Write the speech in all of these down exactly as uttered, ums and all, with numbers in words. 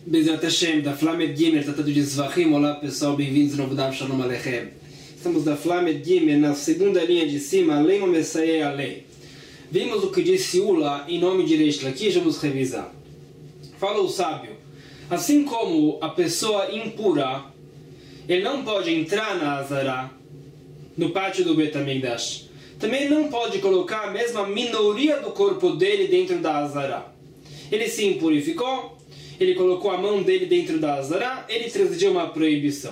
Bezerra Hashem, da Flamed Gimel, tratado de Zvachim. Olá pessoal, bem-vindos ao novo Daf Shalom Aleichem. Estamos da Flamed Gimel, na segunda linha de cima, Além o Messaie Alei. Vimos o que disse Ula em nome de Reish Lakish, vamos revisar. Fala o sábio, assim como a pessoa impura, ele não pode entrar na Azara, no pátio do Bet HaMikdash, também não pode colocar a mesma minoria do corpo dele dentro da Azara. Ele se impurificou, ele colocou a mão dele dentro da Azara, ele transgrediu uma proibição.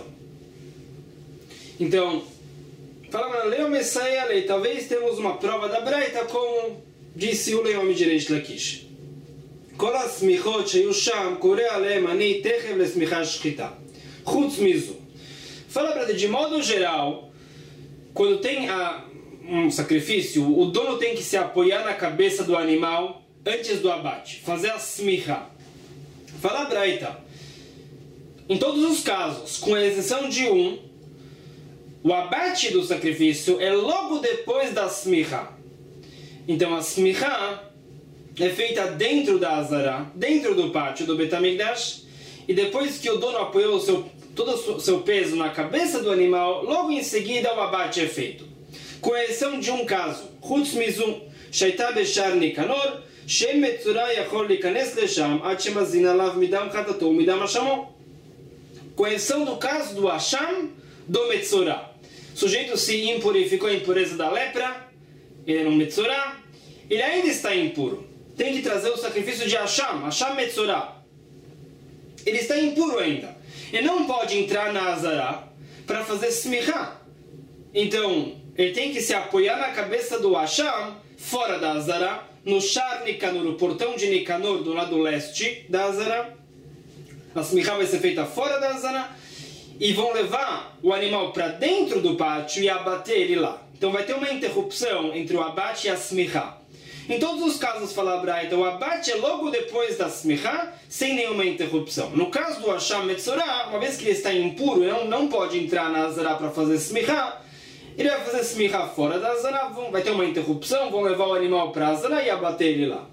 Então, falava na Lei Messaie Alei, talvez temos uma prova da Braita, como disse o Leão de Reish Lakish. Kol asmichot sheyu sham koreh alehem ani techev lesmicha shchita. Chutz mizu. Fala para de modo geral, quando tem a, um sacrifício, o dono tem que se apoiar na cabeça do animal antes do abate, fazer a smicha. Fala a Braita, em todos os casos, com exceção de um, o abate do sacrifício é logo depois da smicha. Então a smicha é feita dentro da Azara, dentro do pátio do Bet HaMikdash, e depois que o dono apoiou o seu, todo o seu peso na cabeça do animal, logo em seguida o abate é feito. Com exceção de um caso, Chutz mizum, Shaita beshar Nikanor, Shem metzura yachol likanes lesham, ad shemazin alav midam chatato midam hashamo. Com exceção do caso do Hasham, do metzura. O sujeito se impurificou a impureza da lepra, ele é um metzura, ele ainda está impuro. Tem que trazer o sacrifício de Hasham, Hasham metzura. Ele está impuro ainda. Ele não pode entrar na Azara para fazer smicha. Então, ele tem que se apoiar na cabeça do Hasham, fora da Azara, no Shar Nikanor, no portão de Nikanor, do lado leste da Azara. A smicha vai ser feita fora da Azara, e vão levar o animal para dentro do pátio e abater ele lá. Então vai ter uma interrupção entre o abate e a smicha. Em todos os casos, fala a Braita, o abate é logo depois da smicha, sem nenhuma interrupção. No caso do Hasham metzora, uma vez que ele está impuro, ele não, não pode entrar na Azara para fazer smicha, ele vai fazer smicha fora da Azara, vão, vai ter uma interrupção, vão levar o animal para a Azara e abater ele lá.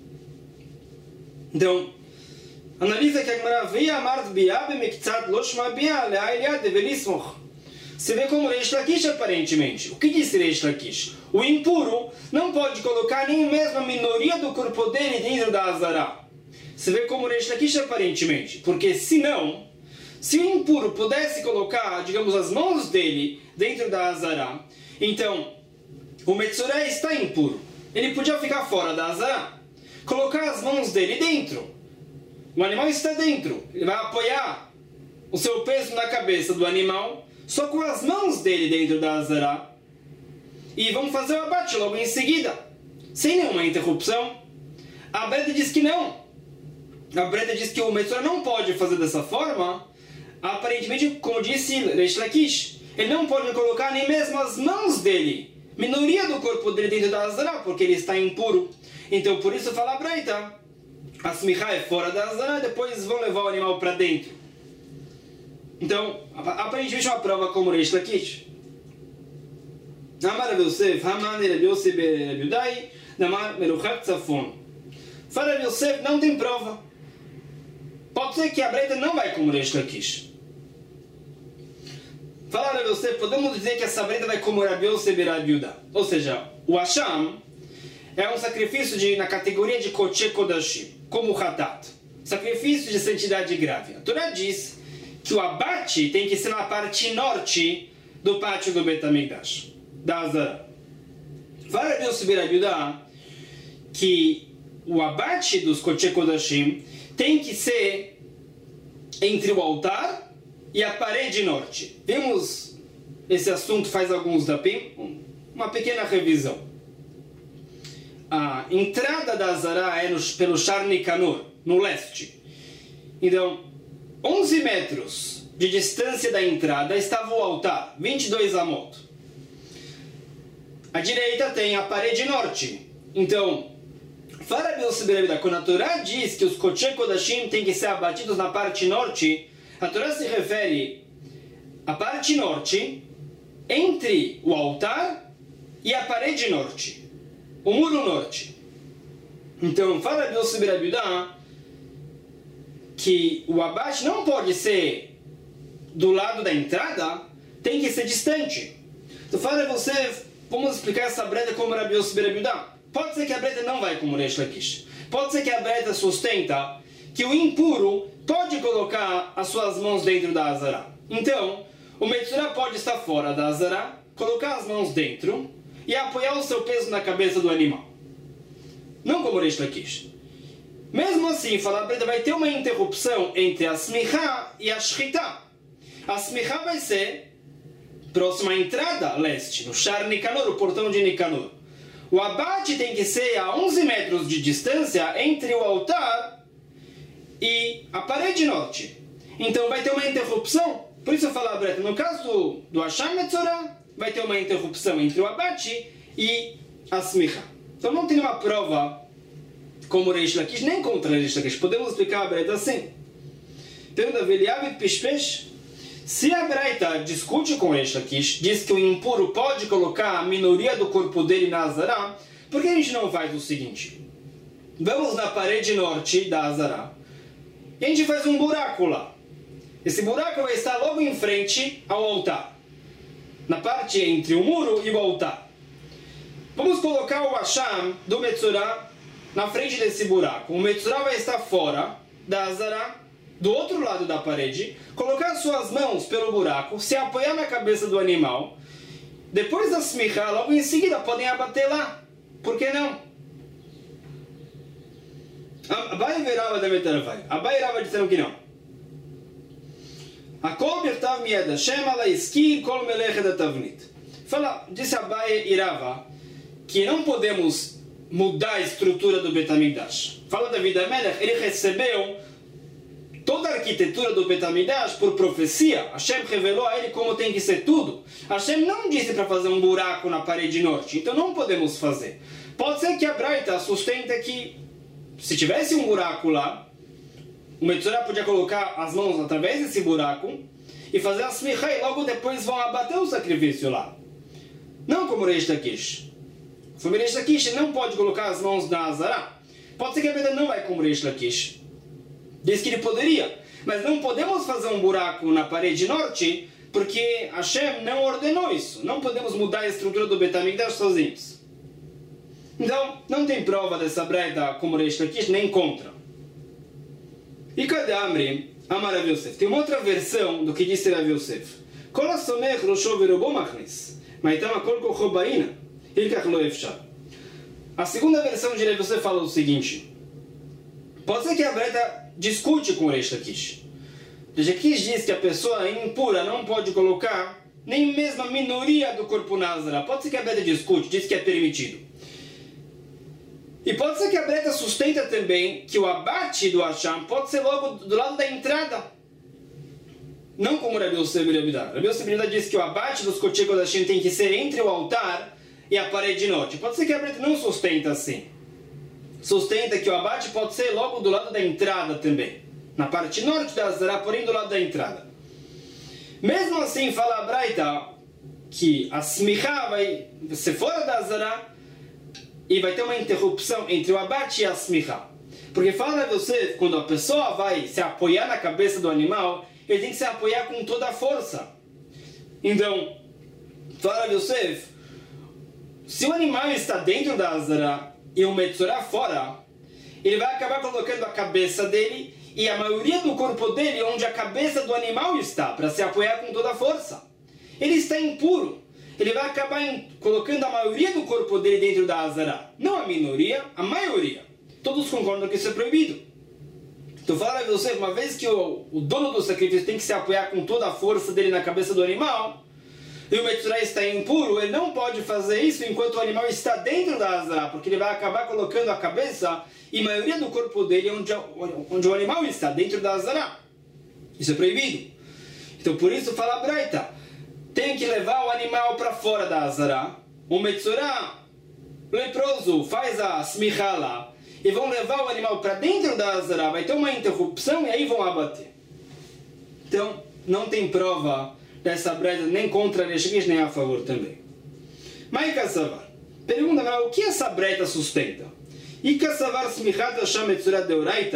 Então, analisa que a Gemara veio amar biá bemektzat loshma biá le'ailiá develismoch. Você vê como Reish Lakish aparentemente. O que disse Reish Lakish? O impuro não pode colocar nem mesmo a minoria do corpo dele dentro da Azara. Você vê como Reish Lakish aparentemente. Porque se não, se o impuro pudesse colocar, digamos, as mãos dele dentro da Azara, então o metzora está impuro. Ele podia ficar fora da Azara, colocar as mãos dele dentro. O animal está dentro. Ele vai apoiar o seu peso na cabeça do animal só com as mãos dele dentro da Azara. E vamos fazer o abate logo em seguida, sem nenhuma interrupção. A Braita diz que não. A Braita diz que o metzora não pode fazer dessa forma. Aparentemente, como disse Reish Lakish, ele não pode colocar nem mesmo as mãos dele, minoria do corpo dele dentro da Azara, porque ele está impuro. Então, por isso fala a Braita, a smicha é fora da Azara, depois vão levar o animal para dentro. Então, aparentemente é uma prova como Reish Lakish. Amar Rav Yosef, Haman Rav Yosef Rav Yudai, Namar Meruchak Tzafon. Fala Rav Yosef, não tem prova. Pode ser que a Braita não vai como Reish Lakish. Fala Rav Yosef, podemos dizer que essa Braita vai como Rav Yosef Rav Yudai. Ou seja, o Hasham é um sacrifício de, na categoria de Kodesh Kodashim, como o Hatat. Sacrifício de santidade grave. A Torá diz que o abate tem que ser na parte norte do pátio do Bet HaMikdash, da Azara. Fala Rav Yosef Rav Yudai que o abate dos Kodesh Kodashim tem que ser entre o altar e a parede norte. Vimos esse assunto faz alguns dapim, uma pequena revisão. A entrada da Azara é no, pelo Shar Nikanor, no leste. Então, onze metros de distância da entrada estava o altar, vinte e dois amot. À direita tem a parede norte. Então, quando a Torá diz que os Kodesh Kodashim têm que ser abatidos na parte norte, a Torá se refere à parte norte entre o altar e a parede norte, o muro norte. Então, fala Rav Yosef Rav Yudai que o abate não pode ser do lado da entrada, tem que ser distante. Então fala você, vamos explicar essa breta como Rabi Yossi ben Rabi Yehuda. Pode ser que a breta não vai como Reish Lakish. Pode ser que a breta sustenta que o impuro pode colocar as suas mãos dentro da Azará. Então, o Metzorah pode estar fora da Azará, colocar as mãos dentro e apoiar o seu peso na cabeça do animal. Não como Reish Lakish. Mesmo assim, fala a breta, vai ter uma interrupção entre a Smichá e a Shchita. A Smichá vai ser próxima à entrada leste, no Shar Nicanor, o portão de Nicanor. O abate tem que ser a onze metros de distância entre o altar e a parede norte. Então vai ter uma interrupção. Por isso eu falo a breta, no caso do, do Hasham Metzorah, vai ter uma interrupção entre o abate e a Smichá. Então não tem uma prova como Reish Lakish, nem contra Reish Lakish. Podemos explicar a breta assim. Pergunta Veliav Pishpesh. Se a Braita discute com Reish Lakish, diz que o impuro pode colocar a minoria do corpo dele na Azará, por que a gente não faz o seguinte? Vamos na parede norte da Azará e a gente faz um buraco lá. Esse buraco vai estar logo em frente ao altar, na parte entre o muro e o altar. Vamos colocar o Hasham do Metzorah na frente desse buraco. O Metzorah vai estar fora da Azará, do outro lado da parede, colocar suas mãos pelo buraco, se apoiar na cabeça do animal. Depois da Smichá, logo em seguida, podem abater lá. Por que não? Abai verava da Metarvai. Abai Rava disseram que não. Akol birtav mied Hashem ala iski kol melechet atavnit. Fala, disse Abai e Rava que não podemos mudar a estrutura do Bet HaMikdash. Fala David HaMelech, ele recebeu toda a arquitetura do Bet HaMikdash por profecia. Hashem revelou a ele como tem que ser tudo. Hashem não disse para fazer um buraco na parede norte, então não podemos fazer. Pode ser que a Braita sustenta que se tivesse um buraco lá, o Metzorah podia colocar as mãos através desse buraco e fazer a Smichá e logo depois vão abater o sacrifício lá. Não como Reish Lakish. A família Reish Lakish não pode colocar as mãos na Azará. Pode ser que a Braita não vai como Reish Lakish. Diz que ele poderia, mas não podemos fazer um buraco na parede norte porque Hashem não ordenou isso. Não podemos mudar a estrutura do Bet HaMikdash sozinhos. Então, não tem prova dessa Braita como Reish Lakish, nem contra. E cadê Amri? Amar Rav Yosef. Tem uma outra versão do que disse Rav Yosef. Kol asomech rosho verobo machnis, maitam akol kocho barina, hilkach lo efshar. A segunda versão de Rav Yosef fala o seguinte. Pode ser que a Braita discute com o Reish Lakish. Reish Lakish diz que a pessoa impura não pode colocar nem mesmo a minoria do corpo na Azará. Pode ser que a Braita discute, diz que é permitido. E pode ser que a Braita sustenta também que o abate do Hasham pode ser logo do lado da entrada. Não como Rabi Yossi ben Rabi Yehuda. Rabi Yossi ben Yehuda diz que o abate dos Kodesh Kodashim tem que ser entre o altar e a parede norte. Pode ser que a Braita não sustenta assim. Sustenta que o abate pode ser logo do lado da entrada também. Na parte norte da Azará, porém do lado da entrada. Mesmo assim, fala a Braita que a Smichá vai ser fora da Azará e vai ter uma interrupção entre o abate e a Smichá. Porque fala você, quando a pessoa vai se apoiar na cabeça do animal, ele tem que se apoiar com toda a força. Então, fala você, se o animal está dentro da Azará e o Metzorah fora, ele vai acabar colocando a cabeça dele e a maioria do corpo dele onde a cabeça do animal está, para se apoiar com toda a força. Ele está impuro. Ele vai acabar em, colocando a maioria do corpo dele dentro da Azará. Não a minoria, a maioria. Todos concordam que isso é proibido. Então fala para você, uma vez que o, o dono do sacrifício tem que se apoiar com toda a força dele na cabeça do animal, e o Metzorah está impuro, ele não pode fazer isso enquanto o animal está dentro da Azará, porque ele vai acabar colocando a cabeça e a maioria do corpo dele onde, onde o animal está, dentro da Azará. Isso é proibido. Então por isso fala a Braita, tem que levar o animal para fora da Azará. O Metzorah leproso faz a Smichá lá e vão levar o animal para dentro da Azará, vai ter uma interrupção e aí vão abater. Então não tem prova dessa Braita nem contra Reish Lakish nem a favor também. Mas Kassavar pergunta agora o que essa Braita sustenta? E Kassavar Smichat Hasham Metzorah Deoraita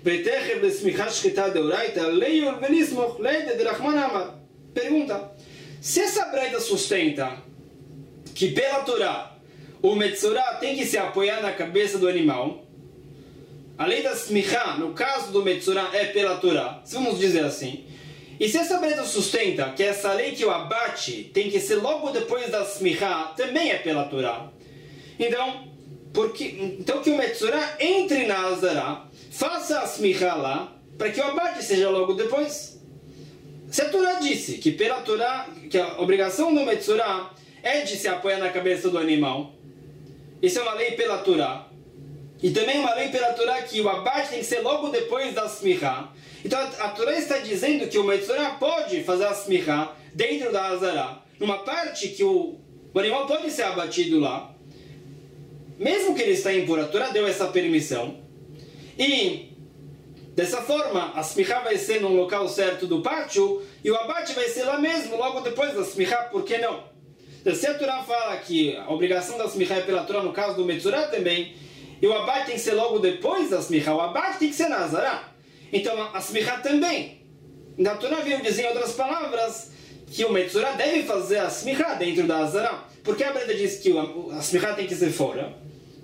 Vetechev lesmicha shchita deoraita leiur velismoch leide de Rahman Amar. Pergunta: se essa breita sustenta que pela Torá o Metzorah tem que se apoiar na cabeça do animal, a lei da smicha, no caso do Metzorah, é pela Torá, se vamos dizer assim, e se essa breita sustenta que essa lei que o abate tem que ser logo depois da smicha, também é pela Torá, então, porque, então que o Metzorah entre na Azará, faça a smicha lá, para que o abate seja logo depois. Se a Torá disse que pela Torá, que a obrigação do Metzorah é de se apoiar na cabeça do animal, isso é uma lei pela Torá, e também uma lei pela Torá que o abate tem que ser logo depois da smicha. Então a, a Torá está dizendo que o Metzorah pode fazer a smicha dentro da Azará, numa parte que o, o animal pode ser abatido lá, mesmo que ele está impuro. A Torá deu essa permissão, e dessa forma a smicha vai ser num local certo do pátio, e o abate vai ser lá mesmo, logo depois da smicha, por que não? Então, se a Torá fala que a obrigação da smicha é pela Torá, no caso do Metzorah também, e o abate tem que ser logo depois da smicha, o abate tem que ser na Azará. Então a smicha também. Na Torá veio dizer em outras palavras que o Metzorah deve fazer a smicha dentro da Azará. Porque a Breda diz que a smicha tem que ser fora.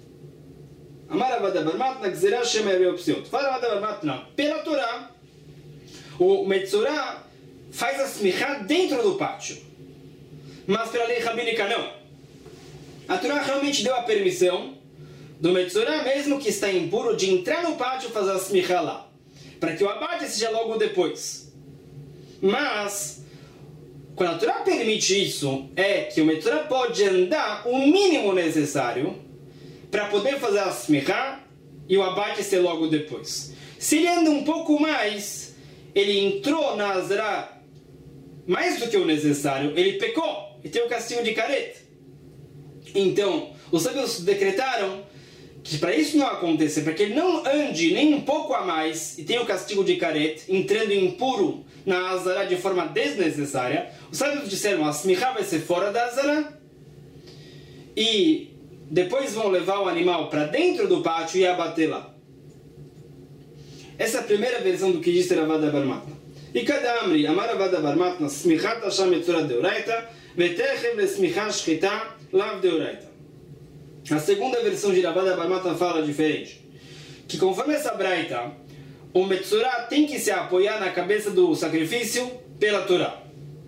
Amaravada barmatna gzerá shema ereopsiot. Faravada barmatna. Pela Torá, o Metzorah faz a smicha dentro do pátio. Mas pela lei rabínica não. A Torá realmente deu a permissão do Metzorah, mesmo que está impuro, de entrar no pátio e fazer a smicha lá, para que o abate seja logo depois. Mas, quando a Torá permite isso, é que o Metzorah pode andar o mínimo necessário para poder fazer a smicha e o abate ser logo depois. Se ele anda um pouco mais, ele entrou na Azará mais do que o necessário, ele pecou e tem o castigo de caret. Então, os sábios decretaram que para isso não acontecer, para que ele não ande nem um pouco a mais e tenha o castigo de caret, entrando impuro na Azará de forma desnecessária, os sábios disseram: a smicha vai ser fora da Azará, e depois vão levar o animal para dentro do pátio e abater lá. Essa é a primeira versão do que disse Ravada bar Matna. E cada amri, amar Ravada bar Matna, smichat Hashem Metzorah deoraita, vetechev lesmicha shchita lav deoraita. A segunda versão de Ravada bar Matna fala diferente. Que conforme essa braita, o Metzorah tem que se apoiar na cabeça do sacrifício pela Torá.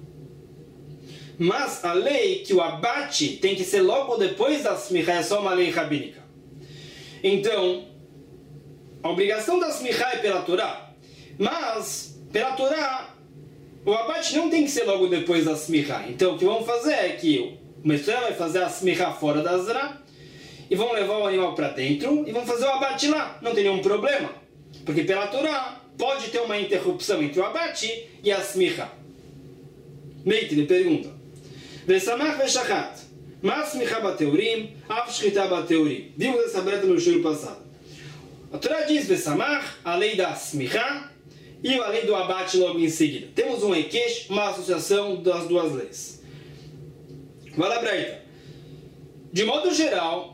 Mas a lei que o abate tem que ser logo depois da smicha, é só uma lei rabínica. Então, a obrigação da smicha é pela Torá. Mas, pela Torá, o abate não tem que ser logo depois da smicha. Então, o que vão fazer é que o Metzorah vai fazer a smicha fora da Azará, e vão levar o animal para dentro e vão fazer o abate lá. Não tem nenhum problema. Porque pela Torá pode ter uma interrupção entre o abate e a smicha. Meite, ele pergunta: Vesamach veshachat, ma smicha bateurim, af shchita bateurim. Vimos essa breta no shur passado. A Torá diz Vesamach, a lei da smicha, e a lei do abate logo em seguida. Temos um equesh, uma associação das duas leis. Vai lá, Braita. De modo geral,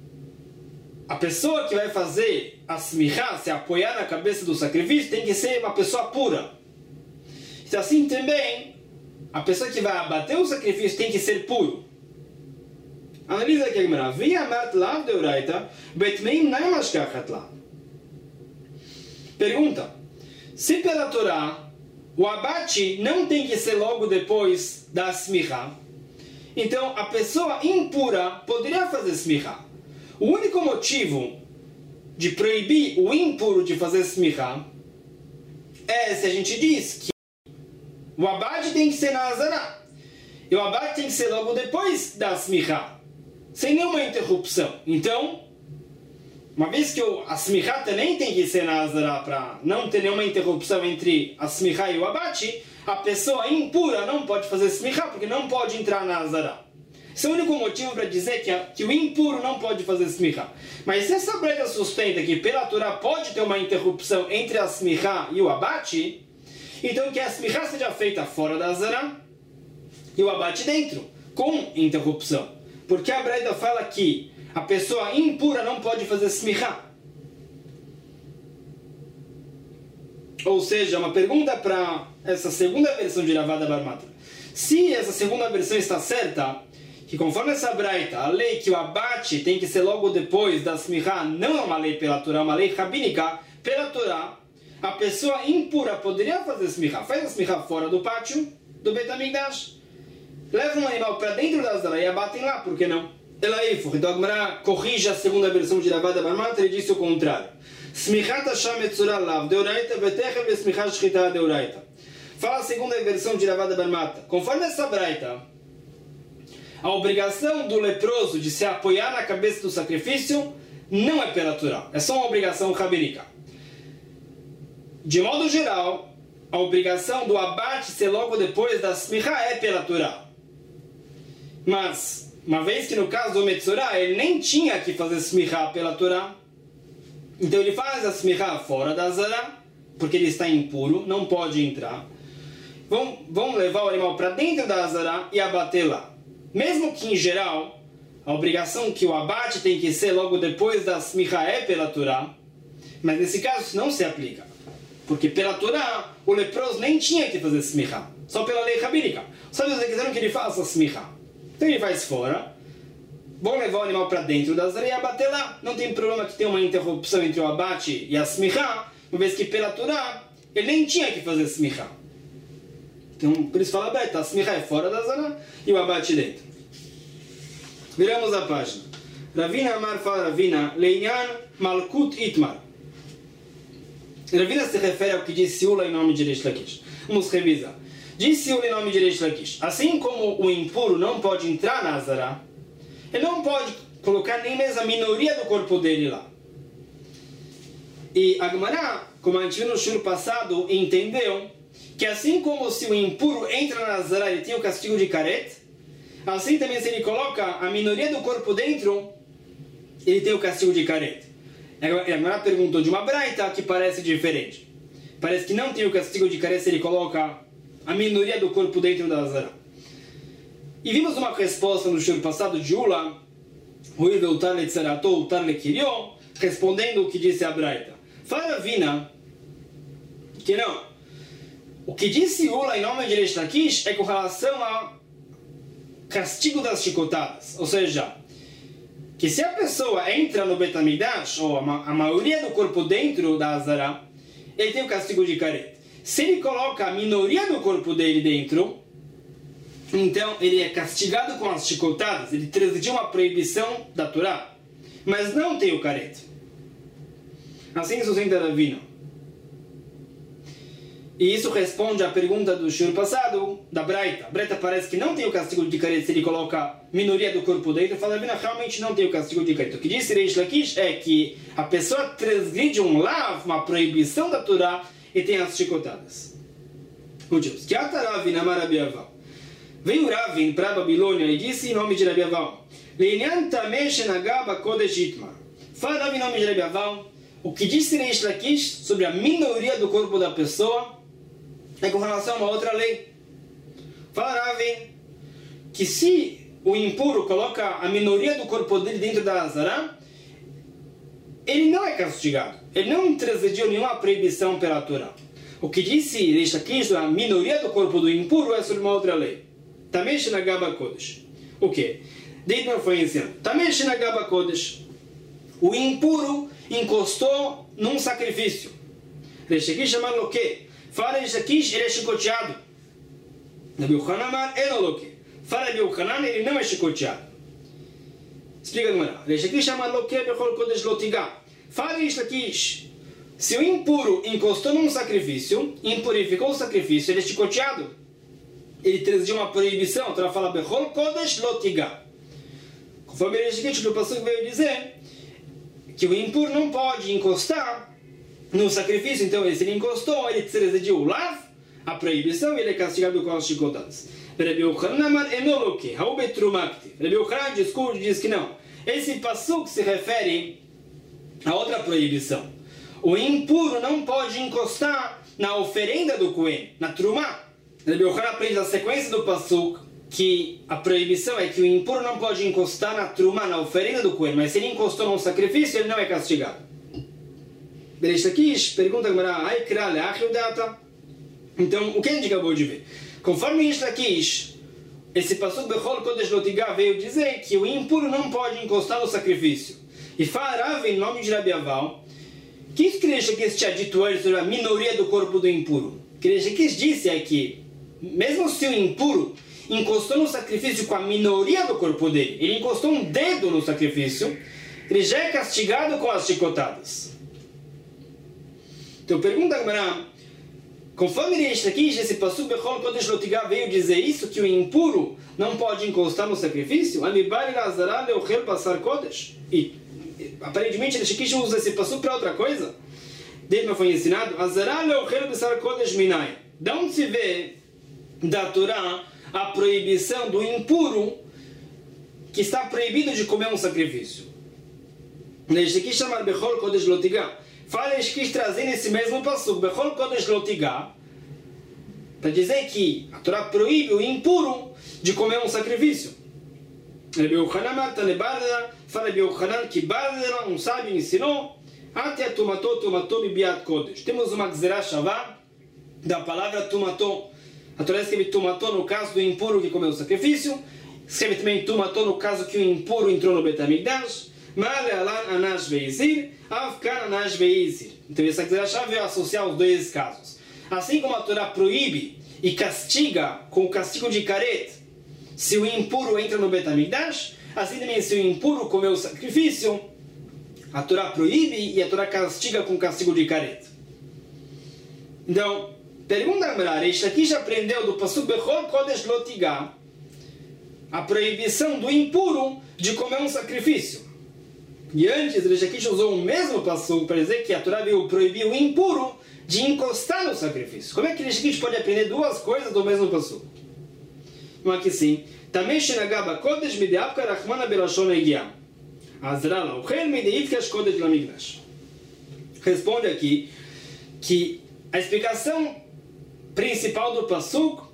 a pessoa que vai fazer a smicha, se apoiar na cabeça do sacrifício, tem que ser uma pessoa pura. Então assim também, a pessoa que vai abater o sacrifício tem que ser puro. Analisa aqui a Gemara. Via mat lav deoraita, betmeim naimash kachat lav. Pergunta: se pela Torá o abate não tem que ser logo depois da smicha, então a pessoa impura poderia fazer smicha. O único motivo de proibir o impuro de fazer smicha é se a gente diz que o abate tem que ser na Azará, e o abate tem que ser logo depois da smicha, sem nenhuma interrupção. Então, uma vez que a smicha também tem que ser na Azará, para não ter nenhuma interrupção entre a smicha e o abate, a pessoa impura não pode fazer smicha, porque não pode entrar na Azará. Esse é o único motivo para dizer que, a, que o impuro não pode fazer smicha. Mas se essa breta sustenta que pela Torá pode ter uma interrupção entre a smicha e o abate, então que a smicha seja feita fora da Azará e o abate dentro, com interrupção. Porque a breta fala que a pessoa impura não pode fazer smicha. Ou seja, uma pergunta para essa segunda versão de Ravada Bar Matra. Se essa segunda versão está certa, que conforme essa braita, a lei que o abate tem que ser logo depois da smichá, não é uma lei pela Torá, é uma lei rabínica, pela Torá, a pessoa impura poderia fazer smichá, faz a smichá fora do pátio do Beit HaMikdash, leva um animal para dentro da Azara e abatem lá, por que não? Ela ifur. Então a Gemara corrige a segunda versão de Ravada Bar Matra e disse o contrário. Smichat Hashem Metzura Lav Deoraita Vetechem Vesmichat Shchita Deoraita. Fala a segunda versão de Ravada Bar Matra. Conforme essa braita, a obrigação do leproso de se apoiar na cabeça do sacrifício não é pela Torá, é só uma obrigação rabínica. De modo geral, a obrigação do abate ser logo depois da smichá é pela Torá. Mas, uma vez que no caso do Metzorah, ele nem tinha que fazer smichá pela Torá, então ele faz a smichá fora da Azara, porque ele está impuro, não pode entrar. Vão, vão levar o animal para dentro da Azara e abater lá. Mesmo que, em geral, a obrigação que o abate tem que ser logo depois da smichá é pela Torá, mas nesse caso isso não se aplica. Porque pela Torá, o leproso nem tinha que fazer smichá, só pela lei rabínica. Só Deus quiseram que ele faça smichá. Então ele faz fora, vão levar o animal para dentro da Azara e abater lá. Não tem problema que tenha uma interrupção entre o abate e a smichá, uma vez que pela Torá, ele nem tinha que fazer smichá. Então, por isso fala beta, a smichá é fora da Azara e o abate dentro. Viramos a página. Ravina Amar fala Ravina, Leinyan Malkut Itmar. Ravina se refere ao que disse Ula em nome de Reish Lakish. Vamos revisar. Disse Ula em nome de Reish Lakish. Assim como o impuro não pode entrar na Azara, ele não pode colocar nem mesmo a minoria do corpo dele lá. E a Gemara, como a gente viu no shur passado, entendeu que assim como se o impuro entra na Azara ele tem o castigo de karet, assim também se ele coloca a minoria do corpo dentro, ele tem o castigo de karet. A Gemara perguntou de uma braita que parece diferente. Parece que não tem o castigo de karet se ele coloca a minoria do corpo dentro da Azara. E vimos uma resposta no shur passado de Ula, respondendo o que disse a braita. Fala Vina que não. O que disse Ula em nome de Reish Lakish é com relação ao castigo das chicotadas. Ou seja, que se a pessoa entra no Beit HaMikdash, ou a, ma a maioria do corpo dentro da Azara, ele tem o castigo de karet. Se ele coloca a minoria do corpo dele dentro, então ele é castigado com as chicotadas, ele transgrediu uma proibição da Torá, mas não tem o karet. Assim sustenta Ravina. E isso responde à pergunta do shur passado, da Braita. A Braita parece que não tem o castigo de karet se ele coloca a minoria do corpo dentro. Fala, Ravina realmente não tem o castigo de karet. O que disse Reish Lakish é que a pessoa transgride um lav, uma proibição da Torá, e tem as chicotadas. Continuamos. Que Ravin amar Rabi Aval. Veio Ravin para a Babilônia e disse em nome de Rabi Aval: Leinyan tameh shenagah bakodesh itmar. Fala Ravin em nome de Rabi Aval. O que disse Reish Lakish sobre a minoria do corpo da pessoa é com relação a uma outra lei. Fala Ravin que se o impuro coloca a minoria do corpo dele dentro da Azara, ele não é castigado. Ele não transgrediu nenhuma proibição pela Torá. O que disse Reish Lakish sobre a minoria do corpo do impuro é sobre uma outra lei. Tameh shenagah bakodesh. O que? Deitmar foi ensinado. Tameh shenagah bakodesh. O impuro encostou num sacrifício. Reish Lakish chama lo que? Fala Reish Lakish, ele é chicoteado. Rabi Yochanan amar eno lo que? Fala Rabi Yochanan, ele não é chicoteado. Explica a Gemara. Reish Lakish chama lo que bechol kodesh lo tigah. Fala Reish Lakish, se o impuro encostou num sacrifício, impurificou o sacrifício, ele é chicoteado. Ele transgrediu uma proibição. Então ela fala bechol kodesh lo tigah. Conforme Reish Lakish, o pastor veio dizer que o impuro não pode encostar no sacrifício. Então se ele encostou, ele transgrediu o lav, a proibição, e ele é castigado com as chicotadas. Rabi Yochanan amar eno lo que? Hau betrumakti. Rabi Yochanan discute, diz que não. Esse pasuk se refere a outra proibição. O impuro não pode encostar na oferenda do Cohen, na trumá. Rabi Yochanan aprende na sequência do pasuk que a proibição é que o impuro não pode encostar na trumá, na oferenda do Cohen, mas se ele encostou no sacrifício, ele não é castigado. Bereish Lakish, pergunta Gemara, ai kra leach data. Então, o que a gente acabou de ver? Conforme Reish Lakish, esse passuco Bechol Kodesh Lotigá veio dizer que o impuro não pode encostar no sacrifício. E Farav, em nome de Rabi Aval, o que que Reish Lakish tinha dito antes sobre a minoria do corpo do impuro? O que Reish Lakish disse é que, mesmo se o impuro encostou no sacrifício com a minoria do corpo dele, ele encostou um dedo no sacrifício, ele já é castigado com as chicotadas. Então pergunta Gemara, conforme Reish Lakish, esse passuco Bechol Kodesh Lotigá veio dizer isso, que o impuro não pode encostar no sacrifício, e aparentemente Reish Lakish usa esse passuco para outra coisa. Desde que foi ensinado, de onde se vê da Torá a proibição do impuro que está proibido de comer um sacrifício. Reish Lakish chama Bechol Kodesh Lotigá. Fala Reish Lakish trazendo esse mesmo passuco, Bechol Kodesh Lotigá, para dizer que a Torá proíbe o impuro de comer um sacrifício. Rabbi Yochanan fala Rabbi Yochanan que Bardela, um sábio, ensinou até tumato tumato bibiat kodesh. Temos uma gzerá shavá da palavra tumato. A Torá escreve tumato no caso do impuro que comeu o sacrifício. Escreve também tumato no caso que o impuro entrou no Bet HaMikdash. Male alan anash veizir, avkan anash veizir. Então essa gzerá shavá veio associar os dois casos. Assim como a Torá proíbe e castiga com o castigo de karet se o impuro entra no Bet HaMikdash, assim também se o impuro comeu o sacrifício, a Torá proíbe e a Torá castiga com o castigo de karet. Então, pergunta a Gemara, Reish Lakish aprendeu do passuco Bechol Kodesh Lotigá a proibição do impuro de comer um sacrifício. E antes, Reish Lakish usou o mesmo passuco para dizer que a Torá veio proibir o impuro de encostar no sacrifício. Como é que Reish Lakish pode aprender duas coisas do mesmo passuco? Uma que sim. Também Shenagaba Kodesh Mideavka Rachmana Belashon Egiam. Azrala Uchel Mideivkash Kodesh Lamigdash. Responde aqui que a explicação principal do passuco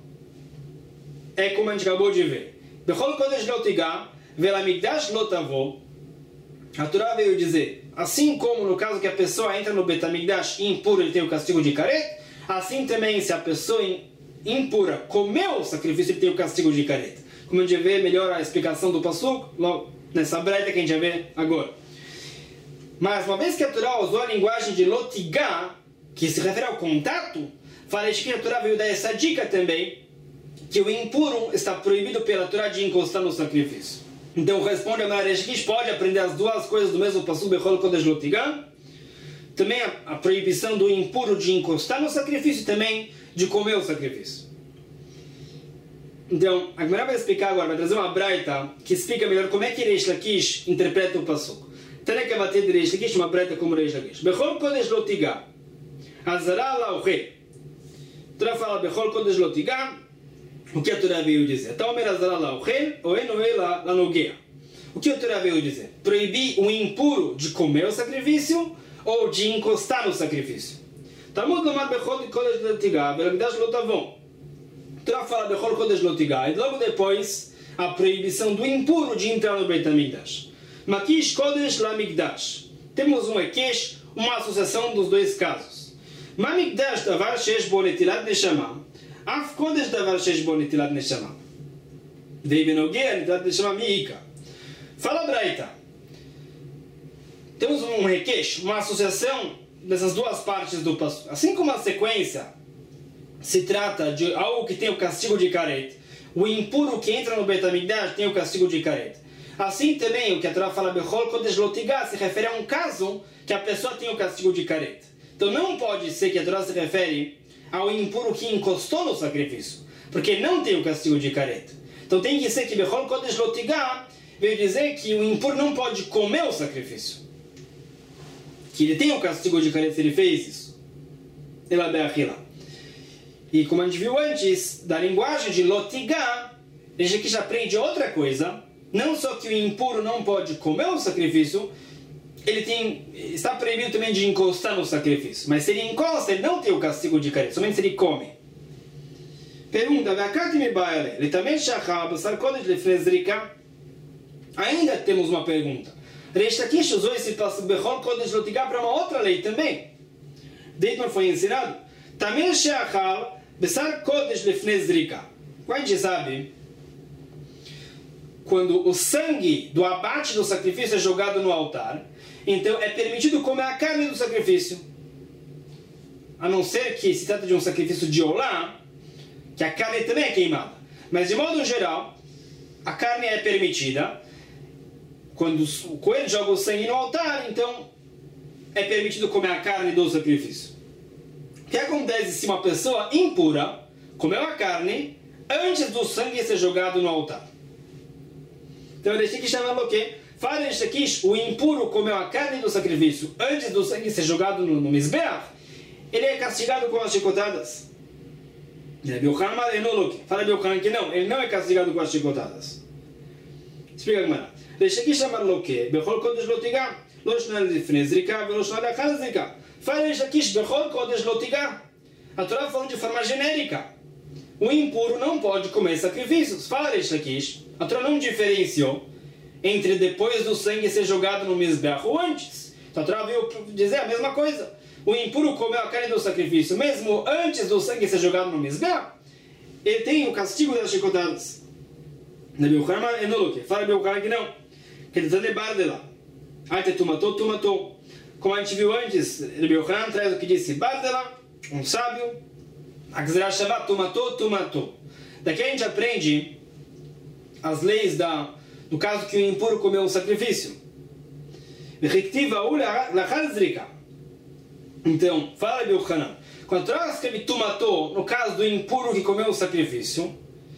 é como a gente acabou de ver. Bechol Kodesh Lotigá Velamigdash Lotavô. A Torá veio dizer, assim como no caso que a pessoa entra no Bet HaMikdash impuro, ele tem o castigo de karet, assim também se a pessoa impura comeu o sacrifício, ele tem o castigo de karet. Como a gente vê melhor a explicação do passuco, logo nessa breita que a gente vai ver agora. Mas uma vez que a Torá usou a linguagem de lotigá, que se refere ao contato, fala que a Torá veio dar essa dica também, que o impuro está proibido pela Torá de encostar no sacrifício. Então responde a Reish Lakish, pode aprender as duas coisas do mesmo passuco Bechol Kodesh Lotigá, também a, a proibição do impuro de encostar no sacrifício e também de comer o sacrifício. Então, a Gemara vai explicar agora, vai trazer uma braita que explica melhor como é que Reish Lakish interpreta o passuco. Tene que bater de Reish Lakish uma braita como Reish Lakish. Bechol Kodesh Lotigá, Azara Lauche. A Torá fala Bechol Kodesh Lotigá, o que a Torá veio dizer? Taomer Azara Lauche, ou Enoela Lanogea. O que a Torá veio dizer? Proibir o impuro de comer o sacrifício ou de encostar no sacrifício. Talmud Lomar Bechol Kodesh Lotigá, Velamigdash Lotavon. A Torá fala Bechol Kodesh Lotigá, e logo depois a proibição do impuro de entrar no Beit HaMikdash. Makish Kodesh Lamigdash. Temos um Ekesh, uma associação dos dois casos. Mamikdash Davar Shesh Bo Netilat Neshama. Af Kodesh Davar Shesh Bo Netilat Neshama. Vei Benogea Netilat Neshama Miika. Fala Braita. Temos um Ekesh, uma associação dessas duas partes do passo. Assim como a sequência se trata de algo que tem o castigo de karet, o impuro que entra no Beit HaMikdash tem o castigo de karet. Assim também o que a Torá fala Bechol Kodesh Lotigá se refere a um caso que a pessoa tem o castigo de karet. Então não pode ser que a Torá se refere ao impuro que encostou no sacrifício, porque não tem o castigo de karet. Então tem que ser que Bechol Kodesh Lotigá veio dizer que o impuro não pode comer o sacrifício, que ele tem o castigo de karet se ele fez isso. Ela be'achila. E como a gente viu antes, da linguagem de lotigá, a gente aqui já aprende outra coisa. Não só que o impuro não pode comer o sacrifício, ele tem, está proibido também de encostar no sacrifício. Mas se ele encosta, ele não tem o castigo de karet, somente se ele come. Pergunta, ele também ainda temos uma pergunta. Reish Lakish usou esse passuco Bechol Kodesh Lotigá para uma outra lei também. Deitman foi ensinado. Também sheachal besar kodesh lefnei zrika. Como a gente sabe, quando o sangue do abate do sacrifício é jogado no altar, então é permitido comer a carne do sacrifício. A não ser que se trata de um sacrifício de olá, que a carne também é queimada. Mas de modo geral, a carne é permitida. Quando o coelho joga o sangue no altar, então é permitido comer a carne do sacrifício. O que acontece se uma pessoa impura comeu a carne antes do sangue ser jogado no altar? Então, ele que chama o quê? Fala aqui, o impuro comeu a carne do sacrifício antes do sangue ser jogado no, no Mizbeach, ele é castigado com as chicotadas. Fala Biochanan que não, ele não é castigado com as chicotadas. Explica como é. Deixa aqui chamar o quê? Bechol kodesh lotiga, lo shnal lifnei zrika, velo shnal achar zrika. Fala deixa aqui, bechol kodesh lotiga. A Torá falou de forma genérica. O impuro não pode comer sacrifícios. Fala deixa aqui. A Torá não diferenciou entre depois do sangue ser jogado no Mizbeach ou antes. Então a Torá veio dizer a mesma coisa. O impuro comeu a carne do sacrifício, mesmo antes do sangue ser jogado no Mizbeach, ele tem o castigo das chicotadas. Fala Biochanan que não. Que ele está de bardela. Até tu matou, tu matou. Como a gente viu antes, Biochanan traz o que disse bardela, um sábio. Akzera Shabbat, tu matou, tu matou. Daqui a gente aprende as leis da, do caso que o impuro comeu um sacrifício. Então, fala Biochanan, quando a Torá escreve tu matou, no caso do impuro que comeu o sacrifício,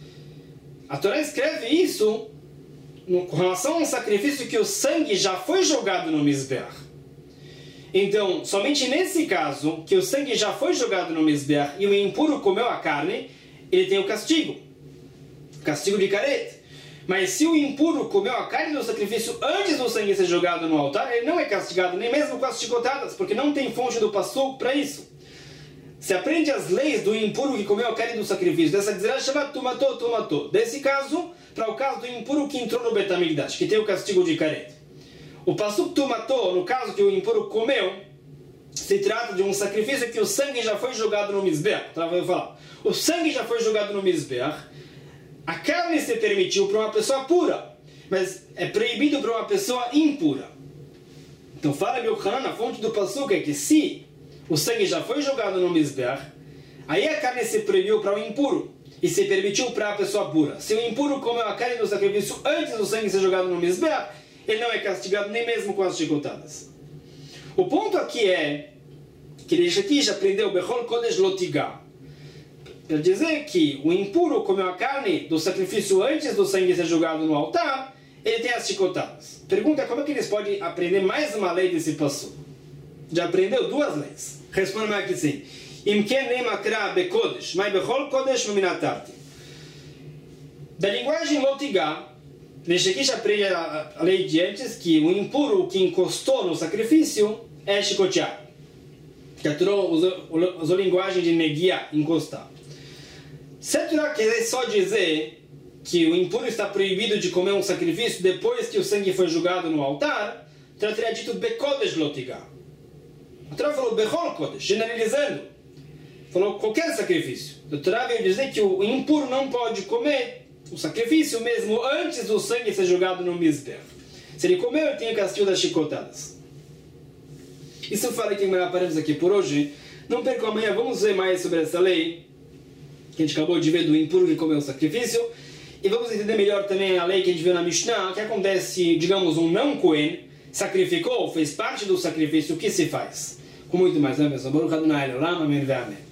a Torá escreve isso no, com relação a um sacrifício que o sangue já foi jogado no Mizbeach. Então, somente nesse caso, que o sangue já foi jogado no Mizbeach e o impuro comeu a carne, ele tem o castigo. Castigo de caret. Mas se o impuro comeu a carne do sacrifício antes do sangue ser jogado no altar, ele não é castigado, nem mesmo com as chicotadas, porque não tem fonte do pastor para isso. Se aprende as leis do impuro que comeu a carne do sacrifício, dessa Gzerah Shabbat, tu matou, tu matou. Desse caso, para o caso do impuro que entrou no Betamigdash, que tem o castigo de caret. O pasuk tu matou, no caso que o impuro comeu, se trata de um sacrifício que o sangue já foi jogado no Mizbeach. Eu falar. O sangue já foi jogado no Mizbeach, a carne se permitiu para uma pessoa pura, mas é proibido para uma pessoa impura. Então fala Biochanan, a fonte do pasuk é que se o sangue já foi jogado no Mizbeach, aí a carne se proibiu para o impuro e se permitiu para a pessoa pura. Se o impuro comeu a carne do sacrifício antes do sangue ser jogado no Mizbeach, ele não é castigado nem mesmo com as chicotadas. O ponto aqui é que Reish Lakish aprendeu Bechol Kodesh Lotiga. Quer dizer que o impuro comeu a carne do sacrifício antes do sangue ser jogado no altar, ele tem as chicotadas. Pergunta como é que eles podem aprender mais uma lei desse passo? Já aprendeu duas leis. Responde aqui sim. Imken nemakra bekodesh, mai bechol kodesh nominatarti. Da linguagem Lotiga, Reish Lakish aprende a, a lei de antes que o impuro que encostou no sacrifício é chicoteado. Que a Torá usou, usou a linguagem de negia, encostar. Se a Torá quiser só dizer que o impuro está proibido de comer um sacrifício depois que o sangue foi jogado no altar, a Torá teria dito bekodesh lotiga. A Torá falou bechol kodesh, generalizando. Falou qualquer sacrifício. A Torá veio dizer que o impuro não pode comer o sacrifício mesmo antes do sangue ser jogado no Mizbeach. Se ele comeu, ele tem o castigo das chicotadas. Isso eu falei que paramos aqui por hoje. Não percam amanhã, vamos ver mais sobre essa lei que a gente acabou de ver do impuro que comeu o sacrifício. E vamos entender melhor também a lei que a gente viu na Mishnah. O que acontece se, digamos, um não Cohen sacrificou, fez parte do sacrifício, o que se faz? Com muito mais, né, pessoal? Baruch Adonai Olam, amém, amém.